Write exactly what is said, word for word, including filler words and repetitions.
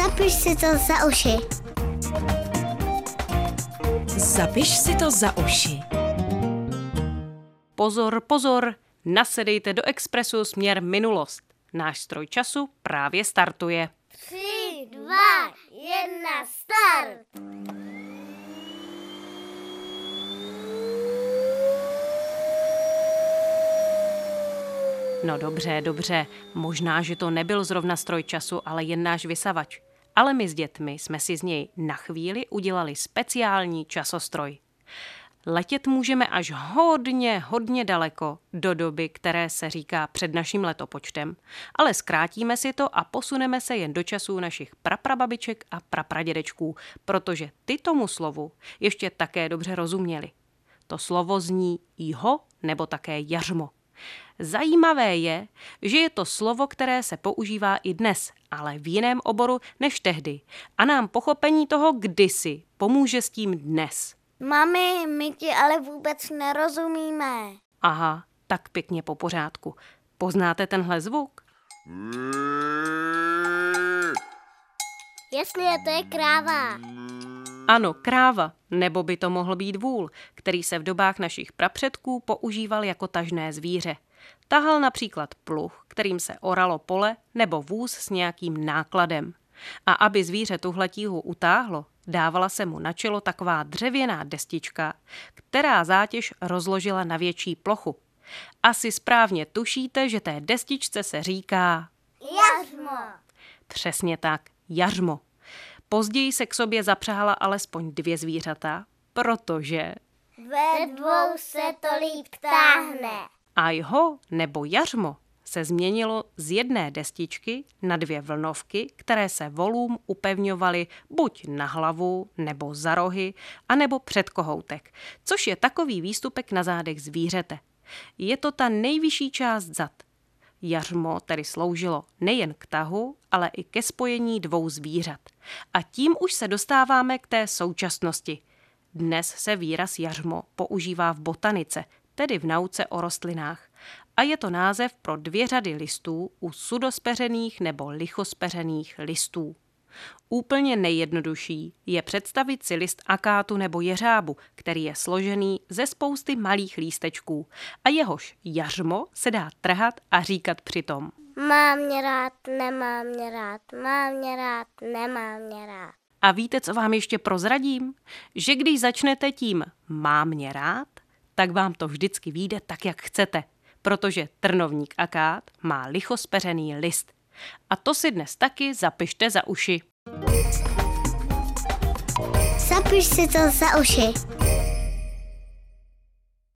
Zapiš si to za uši. Zapiš si to za uši. Pozor, pozor, nasedejte do expresu směr minulost. Náš stroj času právě startuje. Tři, dva, jedna, start! No dobře, dobře, možná, že to nebyl zrovna stroj času, ale jen náš vysavač. Ale my s dětmi jsme si z něj na chvíli udělali speciální časostroj. Letět můžeme až hodně, hodně daleko do doby, které se říká před naším letopočtem, ale zkrátíme si to a posuneme se jen do časů našich praprababiček a prapradědečků, protože ty tomu slovu ještě také dobře rozuměli. To slovo zní jího nebo také jařmo. Zajímavé je, že je to slovo, které se používá i dnes, ale v jiném oboru než tehdy. A nám pochopení toho kdysi pomůže s tím dnes. Mami, my ti ale vůbec nerozumíme. Aha, tak pěkně po pořádku. Poznáte tenhle zvuk? Jestli je to je kráva. Ano, kráva, nebo by to mohl být vůl, který se v dobách našich prapředků používal jako tažné zvíře. Tahal například pluh, kterým se oralo pole, nebo vůz s nějakým nákladem. A aby zvíře tuhle tíhu utáhlo, dávala se mu na čelo taková dřevěná destička, která zátěž rozložila na větší plochu. Asi správně tušíte, že té destičce se říká Jařmo. Přesně tak, jařmo. Později se k sobě zapřáhala alespoň dvě zvířata, protože Ve dvou se to líp táhne. ajho nebo jařmo se změnilo z jedné destičky na dvě vlnovky, které se volům upevňovaly buď na hlavu, nebo za rohy, anebo před kohoutek, což je takový výstupek na zádech zvířete. Je to ta nejvyšší část zad. Jařmo tedy sloužilo nejen k tahu, ale i ke spojení dvou zvířat. A tím už se dostáváme k té současnosti. Dnes se výraz jařmo používá v botanice, tedy v nauce o rostlinách. A je to název pro dvě řady listů u sudospeřených nebo lichospeřených listů. Úplně nejjednodušší je představit si list akátu nebo jeřábu, který je složený ze spousty malých lístečků a jehož jařmo se dá trhat a říkat přitom. Mám mě rád, nemám mě rád, mám mě rád, nemám mě rád. A víte, co vám ještě prozradím? Že když začnete tím mám mě rád, tak vám to vždycky vyjde tak, jak chcete, protože trnovník akát má lichospeřený list. A to si dnes taky zapište za uši. Zapiš si to za uši.